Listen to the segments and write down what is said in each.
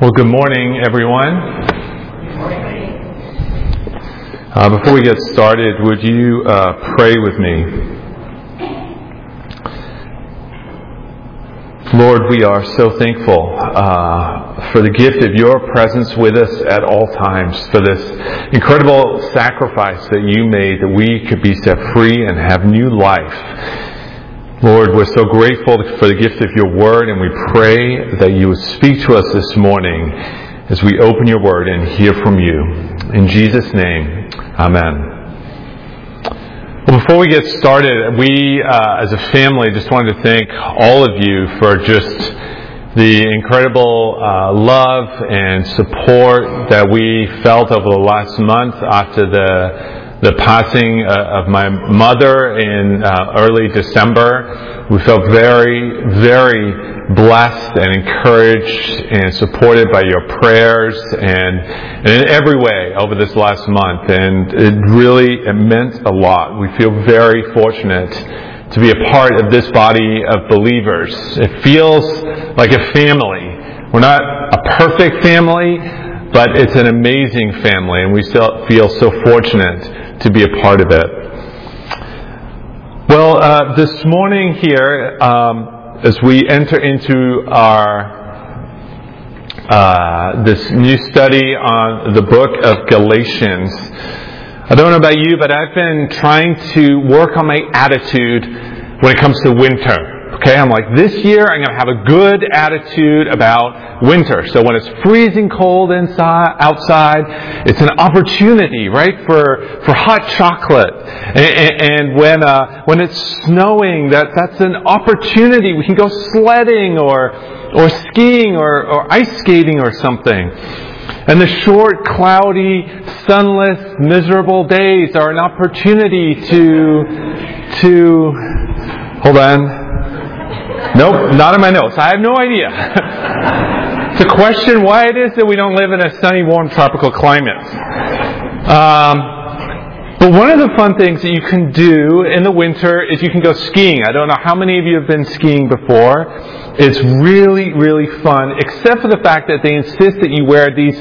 Well, good morning, everyone. Before we get started, would you pray with me? Lord, we are so thankful for the gift of your presence with us at all times, for this incredible sacrifice that you made that we could be set free and have new life. Lord, we're so grateful for the gift of your word, and we pray that you would speak to us this morning as we open your word and hear from you. In Jesus' name, amen. Well, before we get started, we as a family just wanted to thank all of you for just the incredible love and support that we felt over the last month after the passing of my mother in early December. We felt very, very blessed and encouraged and supported by your prayers and in every way over this last month. And it meant a lot. We feel very fortunate to be a part of this body of believers. It feels like a family. We're not a perfect family, but it's an amazing family, and we still feel so fortunate to be a part of it. Well, this morning here, as we enter into our this new study on the book of Galatians, I don't know about you, but I've been trying to work on my attitude when it comes to winter. Okay, I'm like, this year I'm going to have a good attitude about winter. So when it's freezing cold outside, it's an opportunity, right, for hot chocolate. And when it's snowing, that's an opportunity. We can go sledding or skiing or ice skating or something. And the short, cloudy, sunless, miserable days are an opportunity to hold on. Nope, not in my notes. I have no idea. To question why it is that we don't live in a sunny, warm, tropical climate. But one of the fun things that you can do in the winter is you can go skiing. I don't know how many of you have been skiing before. It's really, really fun, except for the fact that they insist that you wear these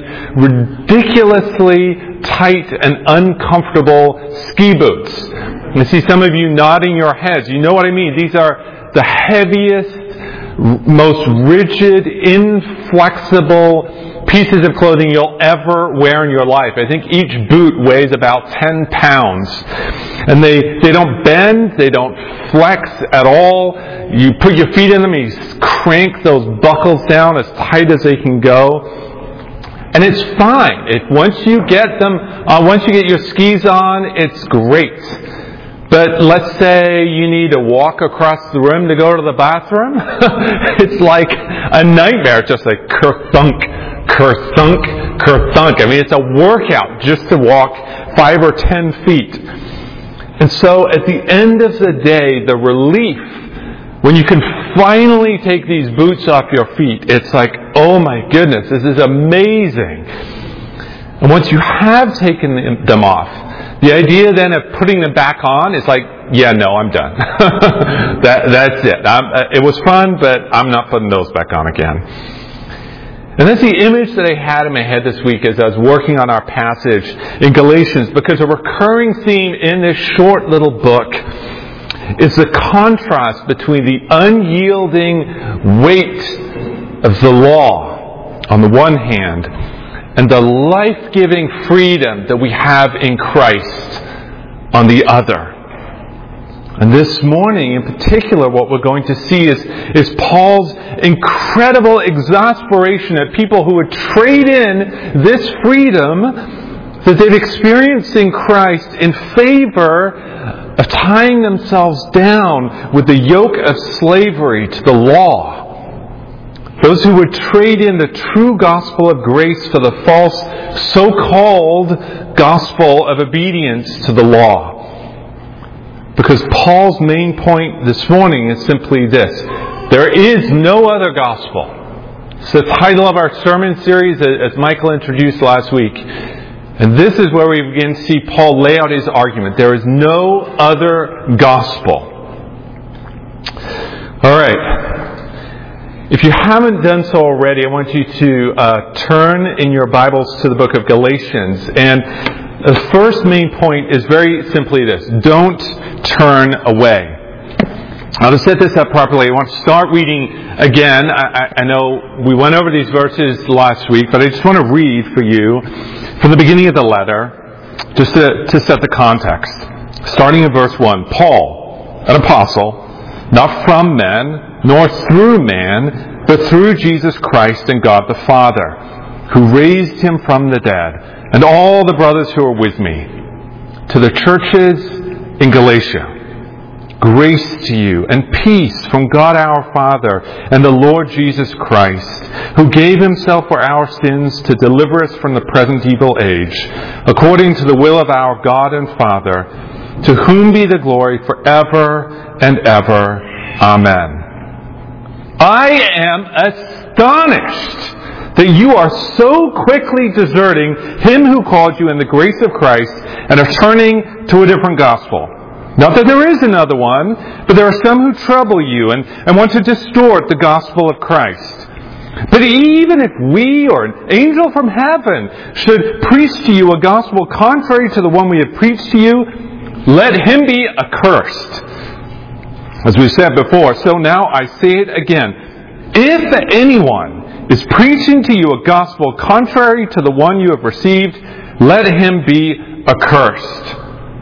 ridiculously tight and uncomfortable ski boots. I see some of you nodding your heads. You know what I mean. These are the heaviest, most rigid, inflexible pieces of clothing you'll ever wear in your life. I think each boot weighs about 10 pounds. And they don't bend, they don't flex at all. You put your feet in them and you crank those buckles down as tight as they can go. And it's fine. Once you get your skis on, it's great. But let's say you need to walk across the room to go to the bathroom. It's like a nightmare. Just like kerthunk, kerthunk, kerthunk. I mean, it's a workout just to walk 5 or 10 feet. And so at the end of the day, the relief, when you can finally take these boots off your feet, it's like, oh my goodness, this is amazing. And once you have taken them off, the idea then of putting them back on is like, yeah, no, I'm done. That's it. It was fun, but I'm not putting those back on again. And that's the image that I had in my head this week as I was working on our passage in Galatians, because a recurring theme in this short little book is the contrast between the unyielding weight of the law on the one hand and the life-giving freedom that we have in Christ on the other. And this morning, in particular, what we're going to see is Paul's incredible exasperation at people who would trade in this freedom that they've experienced in Christ in favor of tying themselves down with the yoke of slavery to the law. Those who would trade in the true gospel of grace for the false so-called gospel of obedience to the law. Because Paul's main point this morning is simply this: there is no other gospel. It's the title of our sermon series, as Michael introduced last week. And this is where we begin to see Paul lay out his argument. There is no other gospel. All right. If you haven't done so already, I want you to turn in your Bibles to the book of Galatians. And the first main point is very simply this: don't turn away. Now, to set this up properly, I want to start reading again. I know we went over these verses last week, but I just want to read for you from the beginning of the letter, just to set the context. Starting in verse 1, Paul, an apostle, not from men, nor through man, but through Jesus Christ and God the Father, who raised him from the dead, and all the brothers who are with me, to the churches in Galatia. Grace to you and peace from God our Father and the Lord Jesus Christ, who gave himself for our sins to deliver us from the present evil age, according to the will of our God and Father, to whom be the glory forever and ever. Amen. I am astonished that you are so quickly deserting him who called you in the grace of Christ and are turning to a different gospel. Not that there is another one, but there are some who trouble you and want to distort the gospel of Christ. But even if we or an angel from heaven should preach to you a gospel contrary to the one we have preached to you, let him be accursed. As we said before, so now I say it again. If anyone is preaching to you a gospel contrary to the one you have received, let him be accursed.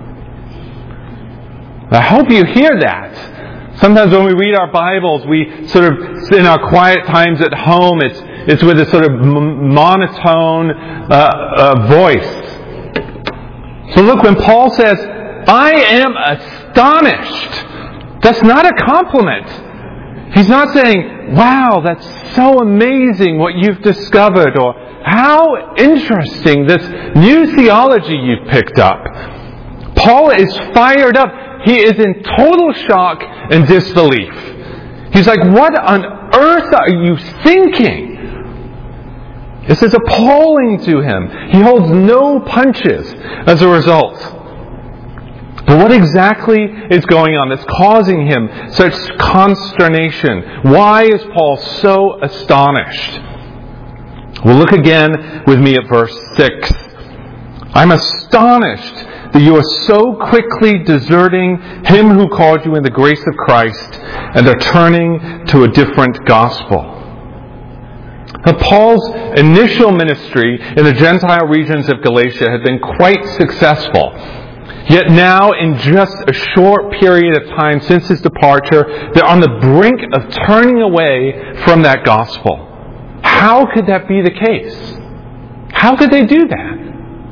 I hope you hear that. Sometimes when we read our Bibles, we sort of, in our quiet times at home, it's with a sort of monotone voice. So look, when Paul says, I am astonished, that's not a compliment. He's not saying, wow, that's so amazing what you've discovered, or how interesting this new theology you've picked up. Paul is fired up. He is in total shock and disbelief. He's like, what on earth are you thinking? This is appalling to him. He holds no punches as a result. But what exactly is going on that's causing him such consternation? Why is Paul so astonished? Well, look again with me at verse 6. I'm astonished that you are so quickly deserting him who called you in the grace of Christ and are turning to a different gospel. Now, Paul's initial ministry in the Gentile regions of Galatia had been quite successful. Yet now, in just a short period of time since his departure, they're on the brink of turning away from that gospel. How could that be the case? How could they do that?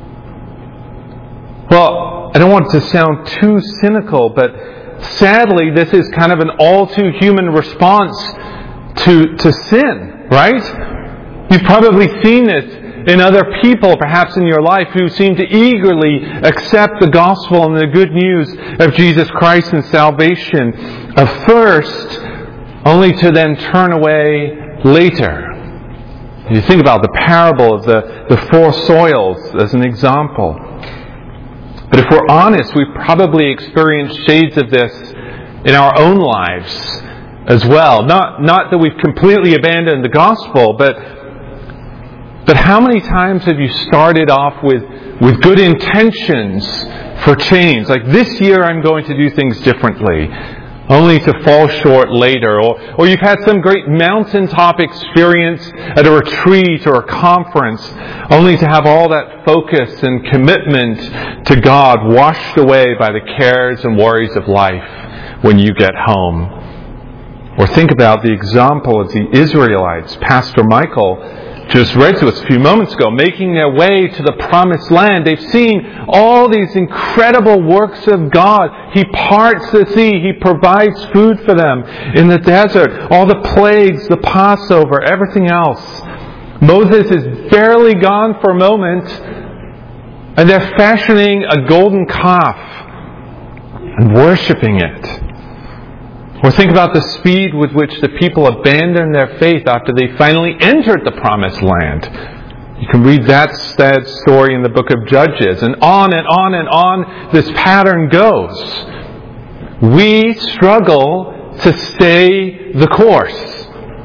Well, I don't want to sound too cynical, but sadly, this is kind of an all-too-human response to sin, right? You've probably seen this in other people, perhaps in your life, who seem to eagerly accept the gospel and the good news of Jesus Christ and salvation first, only to then turn away later. You think about the parable of the four soils as an example. But if we're honest, we've probably experienced shades of this in our own lives as well. Not that we've completely abandoned the gospel, but how many times have you started off with good intentions for change? Like, this year I'm going to do things differently, only to fall short later. Or you've had some great mountaintop experience at a retreat or a conference, only to have all that focus and commitment to God washed away by the cares and worries of life when you get home. Or think about the example of the Israelites. Pastor Michael just read to us a few moments ago, making their way to the promised land. They've seen all these incredible works of God. He parts the sea. He provides food for them in the desert. All the plagues, the Passover, everything else. Moses is barely gone for a moment, and they're fashioning a golden calf and worshiping it. Or think about the speed with which the people abandoned their faith after they finally entered the promised land. You can read that sad story in the book of Judges. And on and on and on this pattern goes. We struggle to stay the course.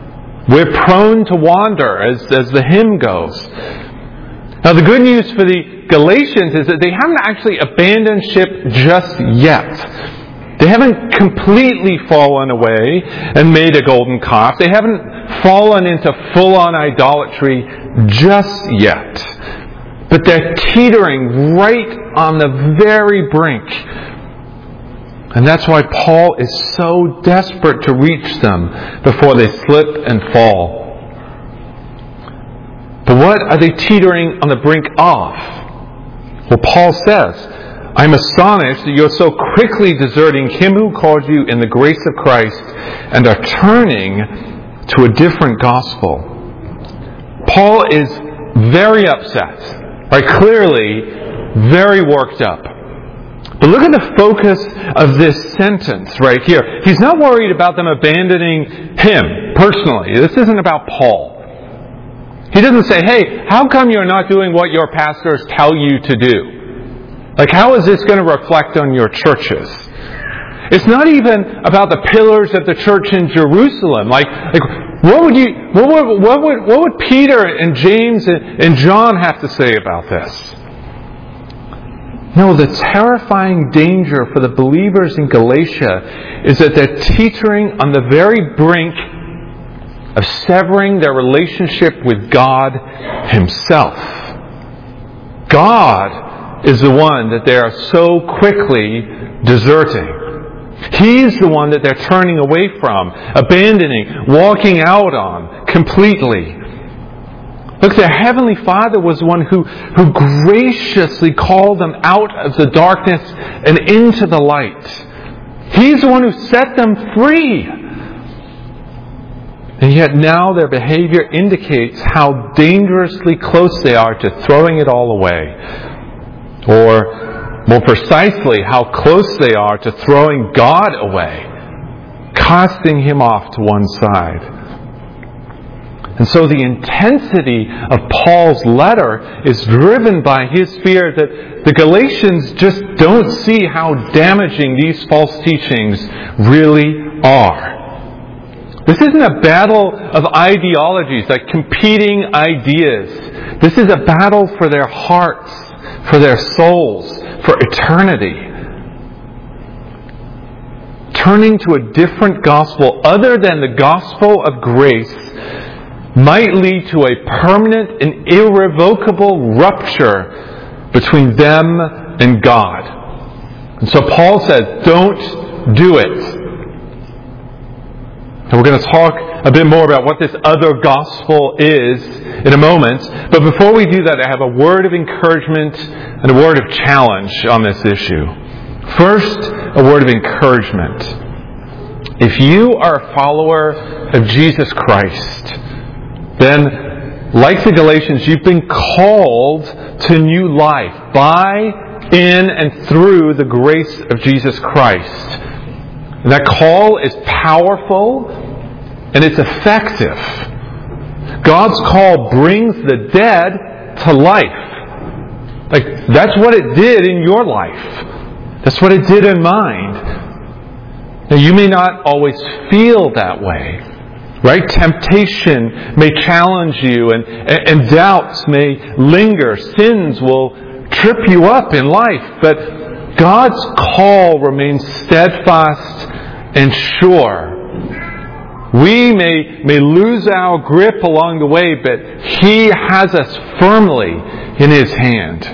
We're prone to wander, as the hymn goes. Now, the good news for the Galatians is that they haven't actually abandoned ship just yet. They haven't completely fallen away and made a golden calf. They haven't fallen into full-on idolatry just yet. But they're teetering right on the very brink. And that's why Paul is so desperate to reach them before they slip and fall. But what are they teetering on the brink of? Well, Paul says, I'm astonished that you're so quickly deserting Him who called you in the grace of Christ and are turning to a different gospel. Paul is very upset, right? Clearly very worked up. But look at the focus of this sentence right here. He's not worried about them abandoning him personally. This isn't about Paul. He doesn't say, hey, how come you're not doing what your pastors tell you to do? Like, how is this going to reflect on your churches? It's not even about the pillars of the church in Jerusalem. Like what would Peter and James and John have to say about this? No, the terrifying danger for the believers in Galatia is that they're teetering on the very brink of severing their relationship with God Himself. God is the one that they are so quickly deserting. He's the one that they're turning away from, abandoning, walking out on completely. Look, their Heavenly Father was the one who graciously called them out of the darkness and into the light. He's the one who set them free. And yet now their behavior indicates how dangerously close they are to throwing it all away. Or, more precisely, how close they are to throwing God away, casting Him off to one side. And so the intensity of Paul's letter is driven by his fear that the Galatians just don't see how damaging these false teachings really are. This isn't a battle of ideologies, like competing ideas. This is a battle for their hearts, for their souls, for eternity. Turning to a different gospel other than the gospel of grace might lead to a permanent and irrevocable rupture between them and God. And so Paul says, don't do it. And we're going to talk a bit more about what this other gospel is in a moment. But before we do that, I have a word of encouragement and a word of challenge on this issue. First, a word of encouragement. If you are a follower of Jesus Christ, then, like the Galatians, you've been called to new life by, in, and through the grace of Jesus Christ. And that call is powerful and it's effective. God's call brings the dead to life. Like, that's what it did in your life. That's what it did in mine. Now, you may not always feel that way. Right? Temptation may challenge you and doubts may linger. Sins will trip you up in life. But God's call remains steadfast and sure. We may lose our grip along the way, but He has us firmly in His hand.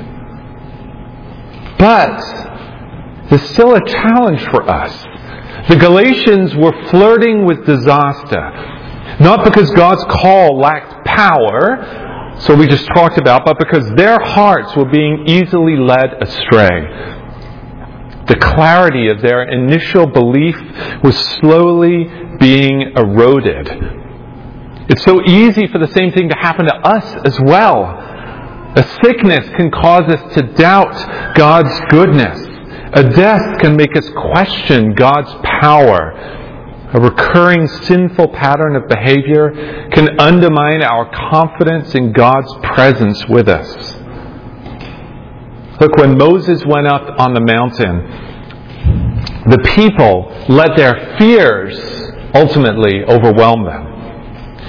But there's still a challenge for us. The Galatians were flirting with disaster. Not because God's call lacked power, so we just talked about, but because their hearts were being easily led astray. The clarity of their initial belief was slowly being eroded. It's so easy for the same thing to happen to us as well. A sickness can cause us to doubt God's goodness. A death can make us question God's power. A recurring sinful pattern of behavior can undermine our confidence in God's presence with us. Look, when Moses went up on the mountain, the people let their fears ultimately overwhelm them.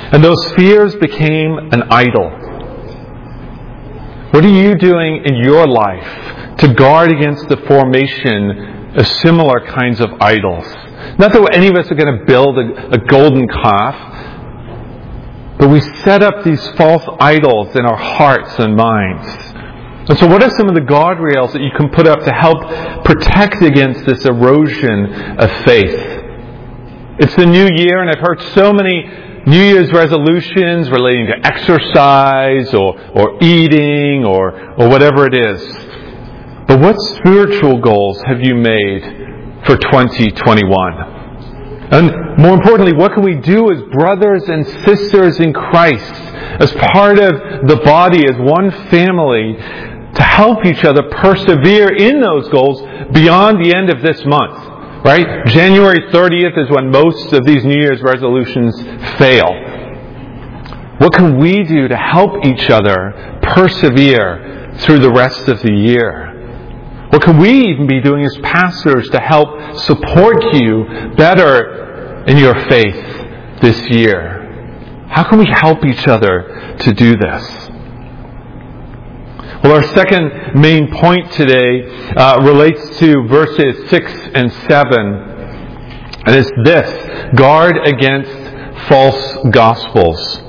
And those fears became an idol. What are you doing in your life to guard against the formation of similar kinds of idols? Not that any of us are going to build a golden calf, but we set up these false idols in our hearts and minds. And so what are some of the guardrails that you can put up to help protect against this erosion of faith? It's the new year, and I've heard so many New Year's resolutions relating to exercise or eating or whatever it is. But what spiritual goals have you made for 2021? And more importantly, what can we do as brothers and sisters in Christ, as part of the body, as one family, to help each other persevere in those goals beyond the end of this month? Right? January 30th is when most of these New Year's resolutions fail. What can we do to help each other persevere through the rest of the year? What can we even be doing as pastors to help support you better in your faith this year? How can we help each other to do this? Well, our second main point today relates to verses 6 and 7. And it's this: guard against false gospels.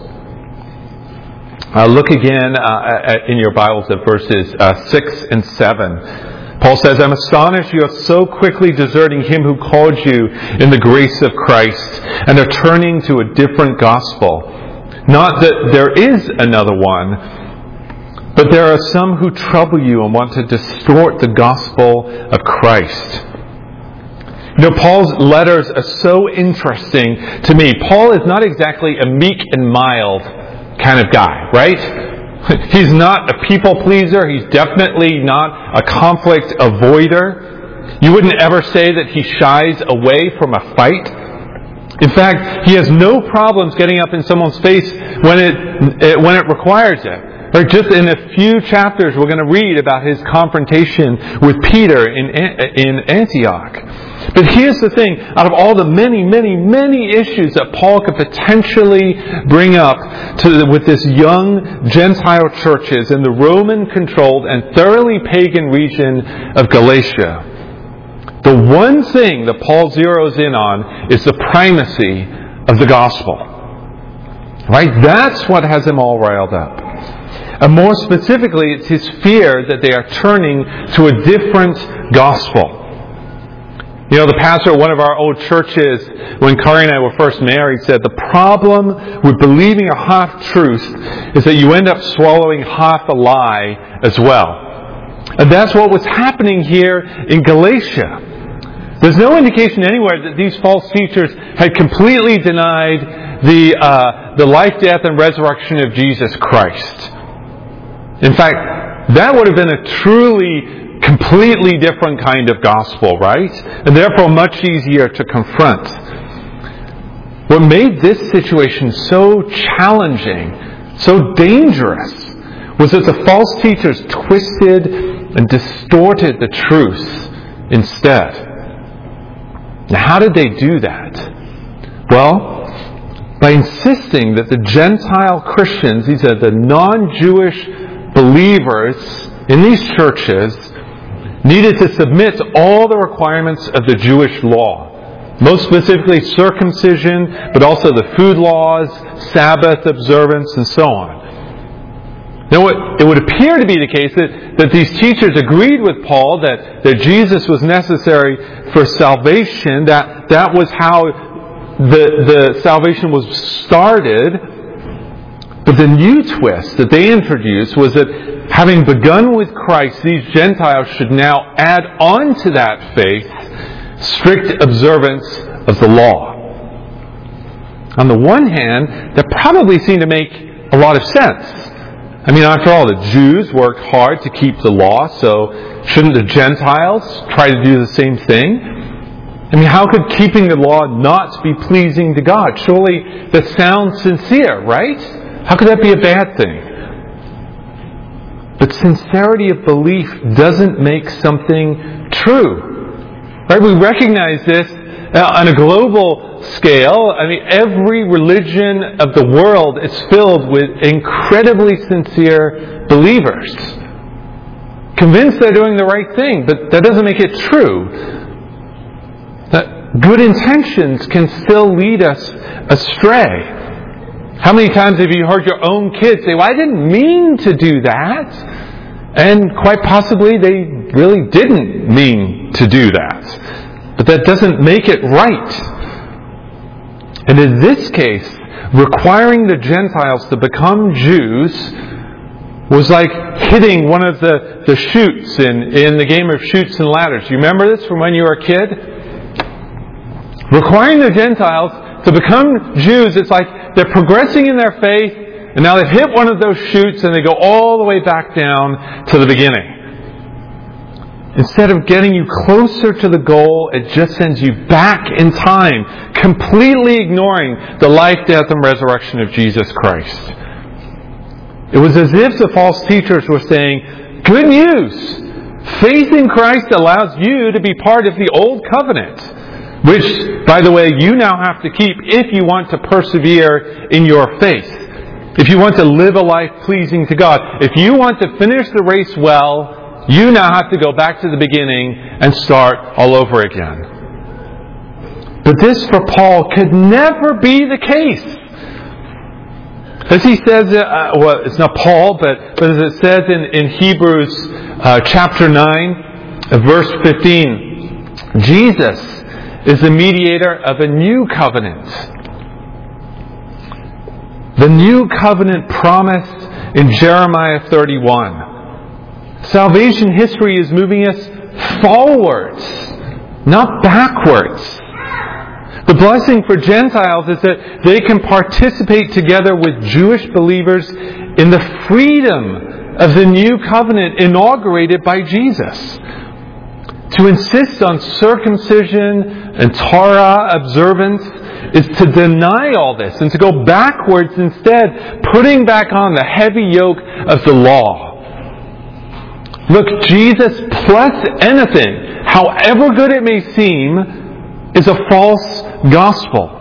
Look again in your Bibles at verses 6 and 7. Paul says, "I'm astonished you are so quickly deserting him who called you in the grace of Christ and are turning to a different gospel. Not that there is another one, but there are some who trouble you and want to distort the gospel of Christ." You know, Paul's letters are so interesting to me. Paul is not exactly a meek and mild kind of guy, right? He's not a people pleaser. He's definitely not a conflict avoider. You wouldn't ever say that he shies away from a fight. In fact, he has no problems getting up in someone's face when it requires it. Or just in a few chapters, we're going to read about his confrontation with Peter in Antioch. But here's the thing: out of all the many, many, many issues that Paul could potentially bring up with this young Gentile churches in the Roman-controlled and thoroughly pagan region of Galatia, the one thing that Paul zeroes in on is the primacy of the gospel. Right? That's what has him all riled up. And more specifically, it's his fear that they are turning to a different gospel. You know, the pastor of one of our old churches, when Kari and I were first married, said the problem with believing a half-truth is that you end up swallowing half a lie as well. And that's what was happening here in Galatia. There's no indication anywhere that these false teachers had completely denied the life, death, and resurrection of Jesus Christ. In fact, that would have been a truly, completely different kind of gospel, right? And therefore much easier to confront. What made this situation so challenging, so dangerous, was that the false teachers twisted and distorted the truth instead. Now, how did they do that? Well, by insisting that the Gentile Christians, these are the non-Jewish believers in these churches, needed to submit to all the requirements of the Jewish law. Most specifically circumcision, but also the food laws, Sabbath observance, and so on. Now, it would appear to be the case that these teachers agreed with Paul that Jesus was necessary for salvation, that was how the salvation was started. But the new twist that they introduced was that having begun with Christ, these Gentiles should now add on to that faith strict observance of the law. On the one hand, that probably seemed to make a lot of sense. I mean, after all, the Jews worked hard to keep the law, so shouldn't the Gentiles try to do the same thing? I mean, how could keeping the law not be pleasing to God? Surely that sounds sincere, right? How could that be a bad thing? But sincerity of belief doesn't make something true. Right? We recognize this on a global scale, I mean, every religion of the world is filled with incredibly sincere believers, convinced they're doing the right thing, but that doesn't make it true. That good intentions can still lead us astray. How many times have you heard your own kids say, "Well, I didn't mean to do that," and quite possibly they really didn't mean to do that. But that doesn't make it right. And in this case, requiring the Gentiles to become Jews was like hitting one of the chutes in the game of Chutes and Ladders. You remember this from when you were a kid? Requiring the Gentiles to become Jews, it's like they're progressing in their faith, and now they've hit one of those chutes and they go all the way back down to the beginning. Instead of getting you closer to the goal, it just sends you back in time, completely ignoring the life, death, and resurrection of Jesus Christ. It was as if the false teachers were saying, "Good news! Faith in Christ allows you to be part of the old covenant, which, by the way, you now have to keep if you want to persevere in your faith. If you want to live a life pleasing to God. If you want to finish the race well, you now have to go back to the beginning and start all over again." But this, for Paul, could never be the case. As he says, well, it's not Paul, but as it says in Hebrews chapter 9, verse 15, Jesus is the mediator of a new covenant. The new covenant promised in Jeremiah 31. Salvation history is moving us forwards, not backwards. The blessing for Gentiles is that they can participate together with Jewish believers in the freedom of the new covenant inaugurated by Jesus. To insist on circumcision and Torah observance is to deny all this and to go backwards instead, putting back on the heavy yoke of the law. Look, Jesus plus anything, however good it may seem, is a false gospel.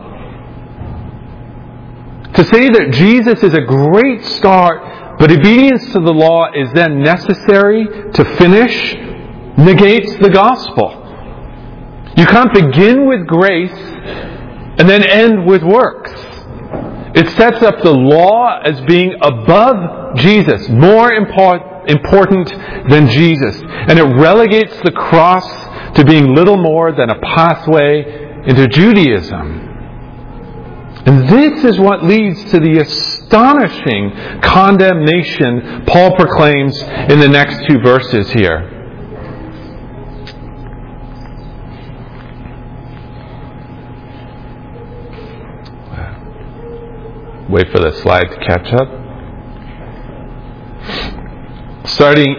To say that Jesus is a great start, but obedience to the law is then necessary to finish, negates the gospel. You can't begin with grace and then end with works. It sets up the law as being above Jesus, more important than Jesus. And it relegates the cross to being little more than a pathway into Judaism. And this is what leads to the astonishing condemnation Paul proclaims in the next two verses here. Wait for the slide to catch up. Starting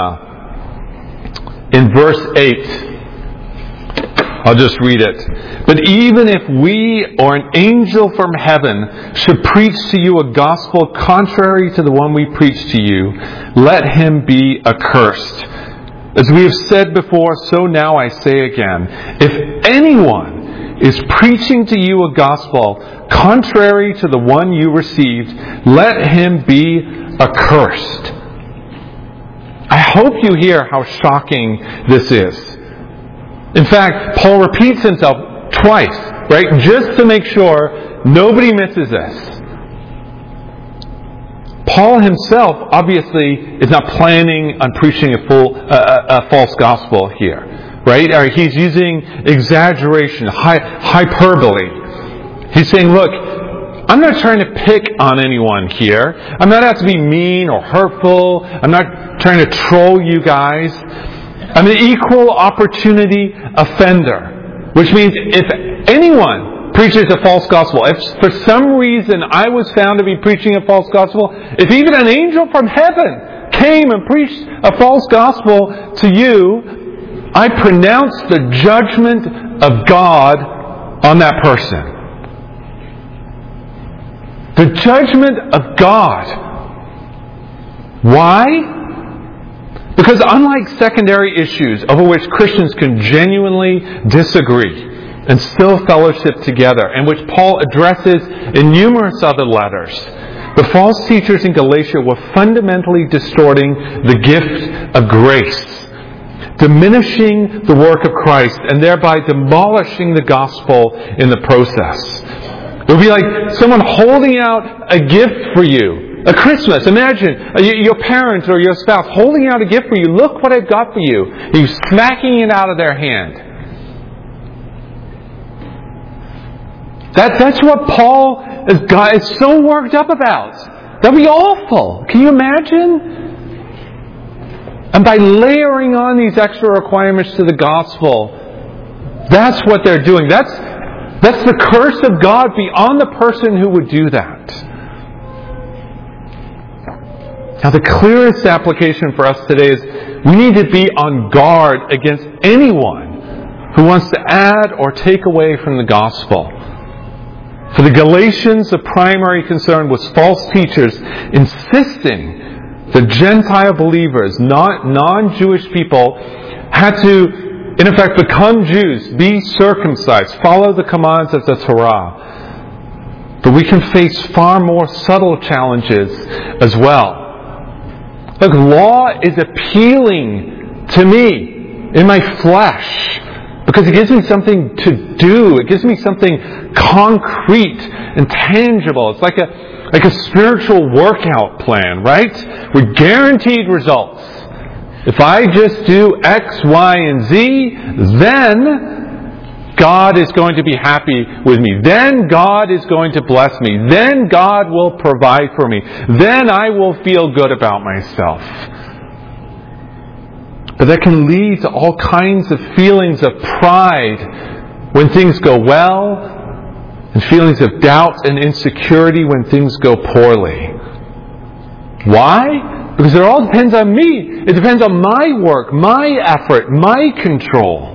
in verse 8. I'll just read it. "But even if we or an angel from heaven should preach to you a gospel contrary to the one we preach to you, let him be accursed. As we have said before, so now I say again, if anyone is preaching to you a gospel contrary to the one you received, let him be accursed." I hope you hear how shocking this is. In fact, Paul repeats himself twice, right? Just to make sure nobody misses this. Paul himself obviously is not planning on preaching a false gospel here, right? Or he's using exaggeration, hyperbole. He's saying, look, I'm not trying to pick on anyone here. I'm not out to be mean or hurtful. I'm not trying to troll you guys. I'm an equal opportunity offender. Which means if anyone preaches a false gospel, if for some reason I was found to be preaching a false gospel, if even an angel from heaven came and preached a false gospel to you, I pronounce the judgment of God on that person. The judgment of God. Why? Because unlike secondary issues over which Christians can genuinely disagree, and still fellowship together, and which Paul addresses in numerous other letters. The false teachers in Galatia were fundamentally distorting the gift of grace, diminishing the work of Christ, and thereby demolishing the gospel in the process. It would be like someone holding out a gift for you. A Christmas. Imagine your parent or your spouse holding out a gift for you. Look what I've got for you. He's smacking it out of their hand. That's what Paul is so worked up about. That would be awful. Can you imagine? And by layering on these extra requirements to the gospel, that's what they're doing. That's the curse of God be on the person who would do that. Now, the clearest application for us today is we need to be on guard against anyone who wants to add or take away from the gospel. For the Galatians, the primary concern was false teachers insisting that Gentile believers, not non-Jewish people, had to, in effect, become Jews, be circumcised, follow the commands of the Torah. But we can face far more subtle challenges as well. Look, law is appealing to me in my flesh because it gives me something to do. It gives me something concrete and tangible. It's like a spiritual workout plan, right? With guaranteed results. If I just do X, Y, and Z, then God is going to be happy with me. Then God is going to bless me. Then God will provide for me. Then I will feel good about myself. But that can lead to all kinds of feelings of pride when things go well, and feelings of doubt and insecurity when things go poorly. Why? Because it all depends on me. It depends on my work, my effort, my control.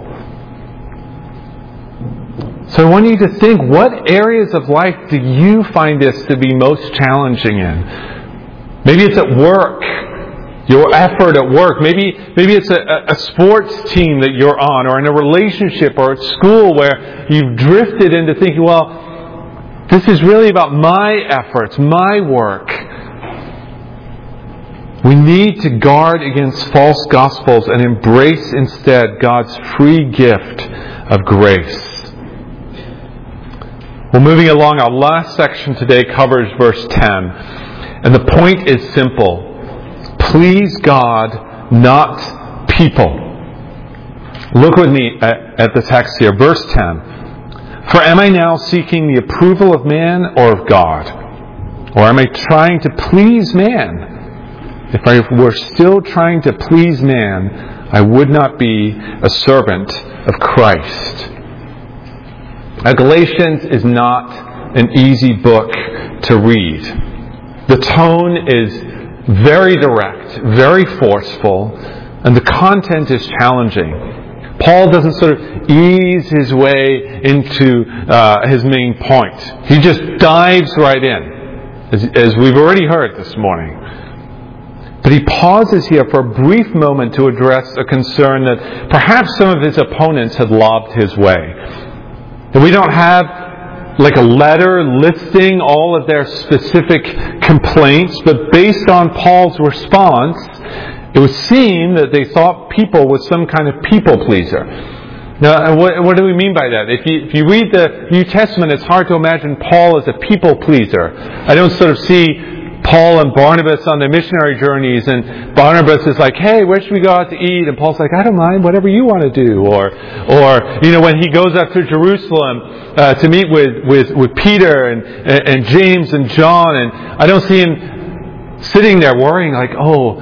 So I want you to think, what areas of life do you find this to be most challenging in? Maybe it's at work, your effort at work. Maybe it's a sports team that you're on, or in a relationship, or at school where you've drifted into thinking, well, this is really about my efforts, my work. We need to guard against false gospels and embrace instead God's free gift of grace. Well, moving along, our last section today covers verse 10. And the point is simple. Please God, not people. Look with me at the text here. Verse 10. For am I now seeking the approval of man or of God? Or am I trying to please man? If I were still trying to please man, I would not be a servant of Christ. Now, Galatians is not an easy book to read. The tone is very direct, very forceful, and the content is challenging. Paul doesn't sort of ease his way into his main point. He just dives right in, as we've already heard this morning. But he pauses here for a brief moment to address a concern that perhaps some of his opponents had lobbed his way. And we don't have like a letter listing all of their specific complaints, but based on Paul's response, it would seem that they thought people was some kind of people pleaser. Now, what do we mean by that? If you read the New Testament, it's hard to imagine Paul as a people pleaser. I don't sort of see Paul and Barnabas on their missionary journeys, and Barnabas is like, hey, where should we go out to eat? And Paul's like, I don't mind, whatever you want to do. Or when he goes up to Jerusalem to meet with Peter and James and John, and I don't see him sitting there worrying like,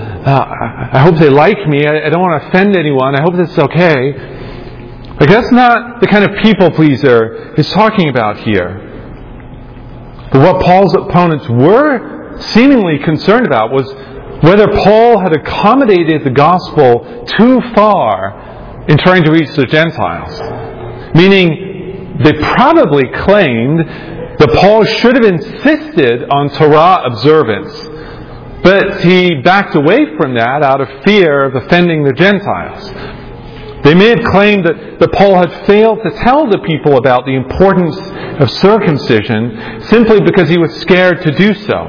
I hope they like me. I don't want to offend anyone. I hope this is okay. Like, that's not the kind of people pleaser he's talking about here. But what Paul's opponents were seemingly concerned about was whether Paul had accommodated the gospel too far in trying to reach the Gentiles. Meaning, they probably claimed that Paul should have insisted on Torah observance, but he backed away from that out of fear of offending the Gentiles. They may have claimed that Paul had failed to tell the people about the importance of circumcision simply because he was scared to do so.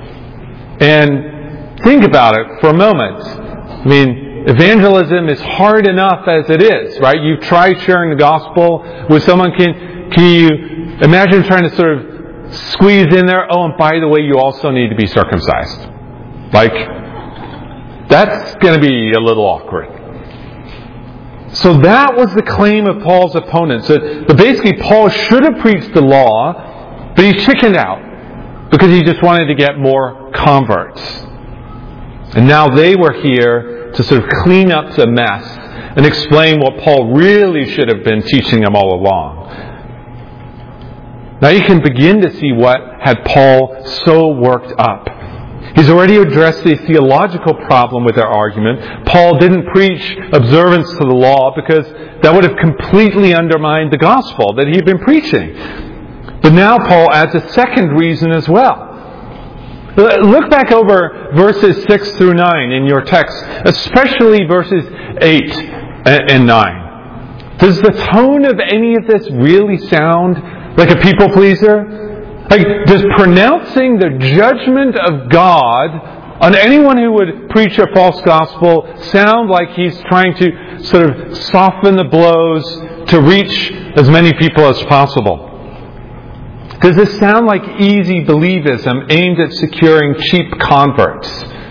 And think about it for a moment. I mean, evangelism is hard enough as it is, right? You've tried sharing the gospel with someone. Can you imagine trying to sort of squeeze in there, oh, and by the way, you also need to be circumcised? Like, that's going to be a little awkward. So that was the claim of Paul's opponents. That basically Paul should have preached the law, but he chickened out because he just wanted to get more converts. And now they were here to sort of clean up the mess and explain what Paul really should have been teaching them all along. Now you can begin to see what had Paul so worked up. He's already addressed the theological problem with their argument. Paul didn't preach observance to the law because that would have completely undermined the gospel that he'd been preaching. But now Paul adds a second reason as well. Look back over verses 6 through 9 in your text, especially verses 8 and 9. Does the tone of any of this really sound like a people pleaser? Like, does pronouncing the judgment of God on anyone who would preach a false gospel sound like he's trying to sort of soften the blows to reach as many people as possible? Does this sound like easy believism aimed at securing cheap converts?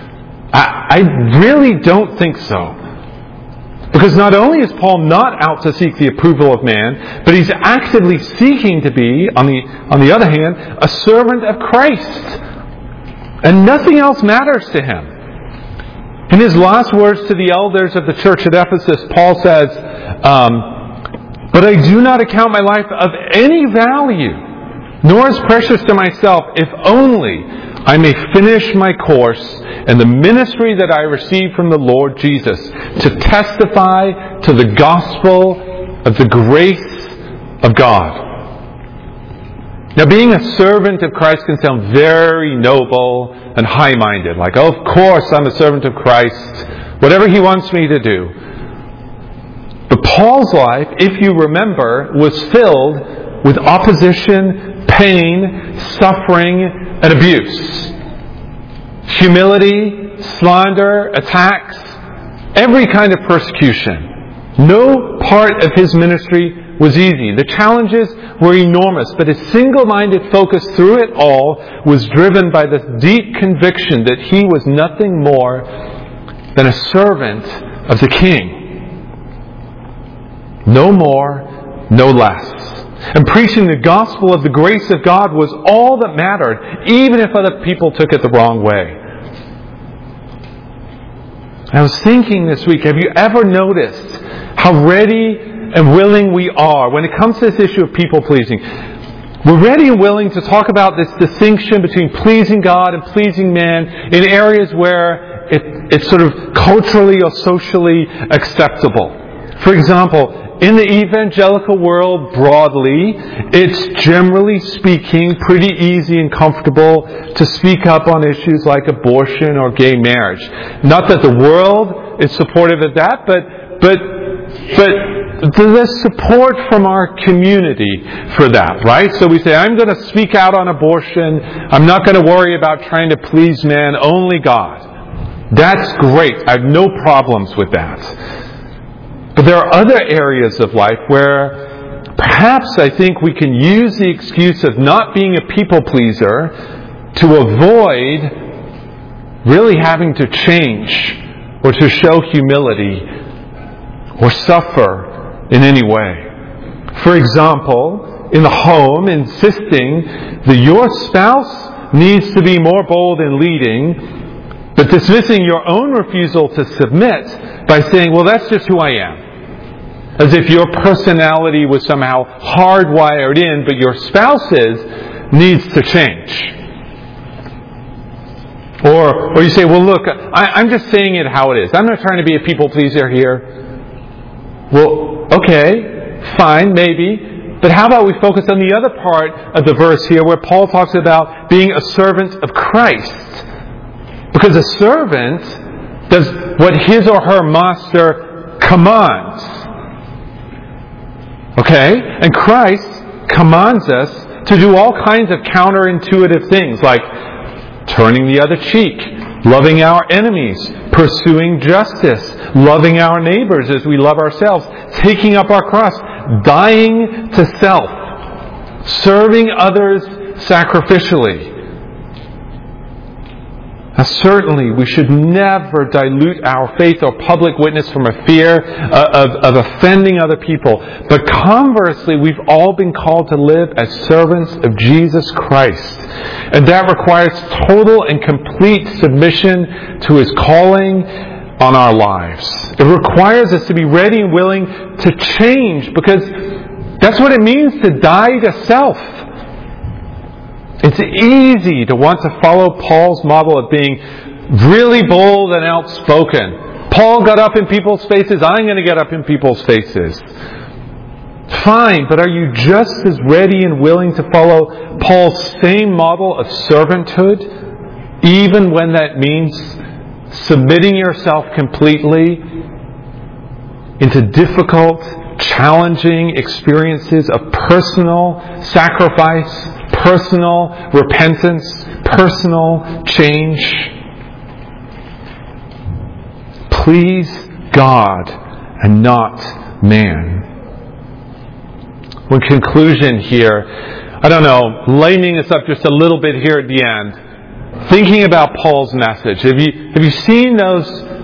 I really don't think so. Because not only is Paul not out to seek the approval of man, but he's actively seeking to be, on the other hand, a servant of Christ. And nothing else matters to him. In his last words to the elders of the church at Ephesus, Paul says, "But I do not account my life of any value, nor as precious to myself, if only I may finish my course and the ministry that I received from the Lord Jesus, to testify to the gospel of the grace of God." Now, being a servant of Christ can sound very noble and high-minded. Like, oh, of course I'm a servant of Christ, whatever He wants me to do. But Paul's life, if you remember, was filled with opposition, pain, suffering, and abuse. Humility, slander, attacks, every kind of persecution. No part of his ministry was easy. The challenges were enormous, but his single-minded focus through it all was driven by the deep conviction that he was nothing more than a servant of the King. No more, no less. And preaching the gospel of the grace of God was all that mattered, even if other people took it the wrong way. I was thinking this week, have you ever noticed how ready and willing we are when it comes to this issue of people pleasing? We're ready and willing to talk about this distinction between pleasing God and pleasing man in areas where it's sort of culturally or socially acceptable. For example, in the evangelical world broadly, it's generally speaking pretty easy and comfortable to speak up on issues like abortion or gay marriage. Not that the world is supportive of that, but there's support from our community for that, right? So we say, I'm going to speak out on abortion. I'm not going to worry about trying to please man, only God. That's great. I have no problems with that. But there are other areas of life where perhaps I think we can use the excuse of not being a people pleaser to avoid really having to change or to show humility or suffer in any way. For example, in the home, insisting that your spouse needs to be more bold in leading, but dismissing your own refusal to submit by saying, well, that's just who I am. As if your personality was somehow hardwired in, but your spouse's needs to change. Or you say, well, look, I'm just saying it how it is. I'm not trying to be a people pleaser here. Well, okay, fine, maybe. But how about we focus on the other part of the verse here where Paul talks about being a servant of Christ. Because a servant does what his or her master commands. Okay? And Christ commands us to do all kinds of counterintuitive things like turning the other cheek, loving our enemies, pursuing justice, loving our neighbors as we love ourselves, taking up our cross, dying to self, serving others sacrificially. Now, certainly, we should never dilute our faith or public witness from a fear of offending other people. But conversely, we've all been called to live as servants of Jesus Christ. And that requires total and complete submission to His calling on our lives. It requires us to be ready and willing to change, because that's what it means to die to self. It's easy to want to follow Paul's model of being really bold and outspoken. Paul got up in people's faces, I'm going to get up in people's faces. Fine, but are you just as ready and willing to follow Paul's same model of servanthood, even when that means submitting yourself completely into difficult, challenging experiences of personal sacrifice, personal repentance, personal change? Please God and not man. In conclusion here, I don't know, lightening us up just a little bit here at the end, thinking about Paul's message. Have you seen those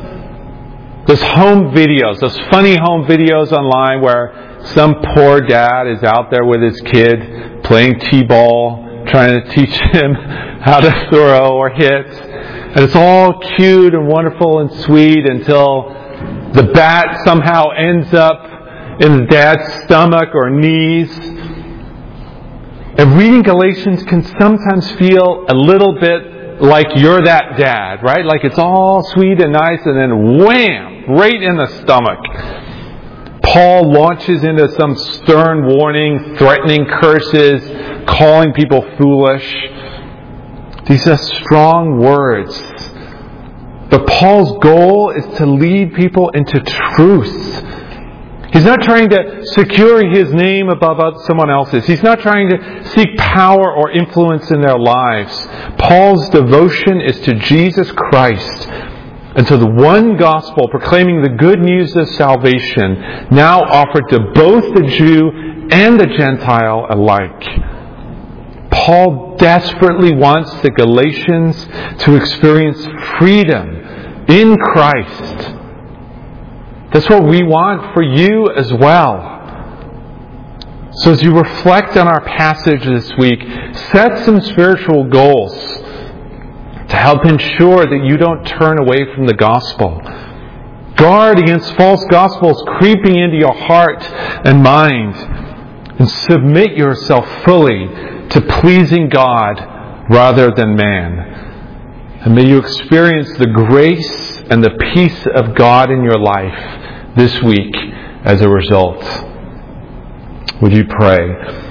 home videos, those funny home videos online where some poor dad is out there with his kid playing t-ball, trying to teach him how to throw or hit, and it's all cute and wonderful and sweet until the bat somehow ends up in the dad's stomach or knees. And reading Galatians can sometimes feel a little bit like you're that dad, right? Like it's all sweet and nice, and then wham, right in the stomach. Paul launches into some stern warning, threatening curses, calling people foolish. These are strong words. But Paul's goal is to lead people into truth. He's not trying to secure his name above someone else's. He's not trying to seek power or influence in their lives. Paul's devotion is to Jesus Christ and to the one gospel proclaiming the good news of salvation, now offered to both the Jew and the Gentile alike. Paul desperately wants the Galatians to experience freedom in Christ. That's what we want for you as well. So as you reflect on our passage this week, set some spiritual goals to help ensure that you don't turn away from the gospel. Guard against false gospels creeping into your heart and mind, and submit yourself fully to pleasing God rather than man. And may you experience the grace and the peace of God in your life this week as a result. Would you pray?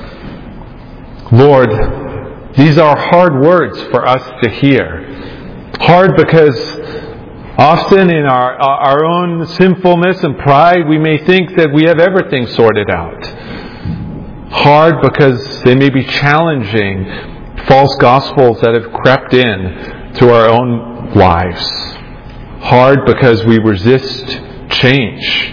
Lord, these are hard words for us to hear. Hard because often in our own sinfulness and pride we may think that we have everything sorted out. Hard because they may be challenging false gospels that have crept in to our own lives. Hard because we resist change.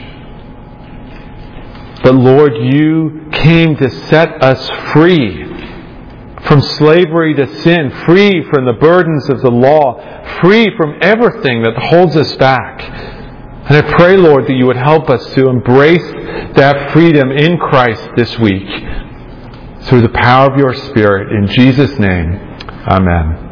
But Lord, you came to set us free from slavery to sin, free from the burdens of the law, free from everything that holds us back. And I pray, Lord, that you would help us to embrace that freedom in Christ this week through the power of your Spirit. In Jesus' name, amen.